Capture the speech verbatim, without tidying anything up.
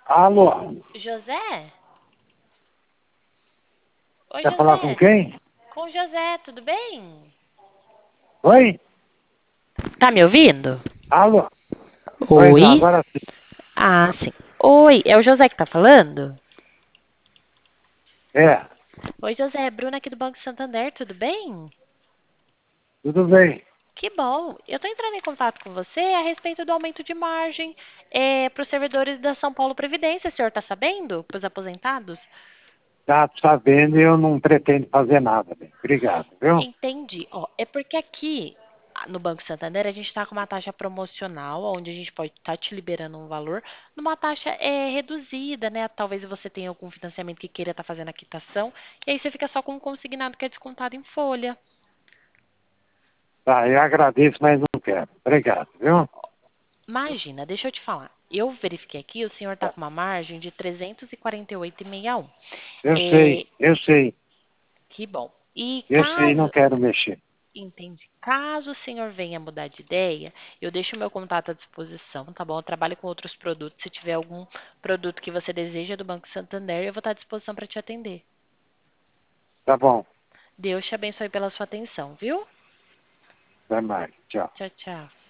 Alô? José? Oi, Quer falar com José. quem? Com José, tudo bem? Oi? Tá me ouvindo? Alô? Oi, não, Oi? agora sim. Ah, sim. Oi, é o José que tá falando? É, Oi, José, é Bruna aqui do Banco Santander, tudo bem? tudo bem. Que bom. Eu tô entrando em contato com você a respeito do aumento de margem para os servidores da São Paulo Previdência. O senhor tá sabendo? Para os aposentados? Tá sabendo e eu não pretendo fazer nada, bem. Obrigado, viu? Entendi. Ó, é porque aqui ah, no Banco Santander a gente está com uma taxa promocional, onde a gente pode estar te liberando um valor numa taxa é, reduzida, né? Talvez você tenha algum financiamento que queira estar fazendo a quitação, e aí você fica só com um consignado que é descontado em folha. Tá, eu agradeço, mas não quero. Obrigado, viu? Imagina, deixa eu te falar. Eu verifiquei aqui, o senhor está Tá. com uma margem de trezentos e quarenta e oito vírgula sessenta e um. Eu É, sei, eu sei, que bom. E eu sei, não caso quero mexer. Entendi. Caso o senhor venha mudar de ideia, eu deixo o meu contato à disposição, tá bom? Eu trabalho com outros produtos. Se tiver algum produto que você deseja do Banco Santander, eu vou estar à disposição para te atender. Tá bom, Deus te abençoe pela sua atenção, viu? até mais. Tchau. Tchau, tchau.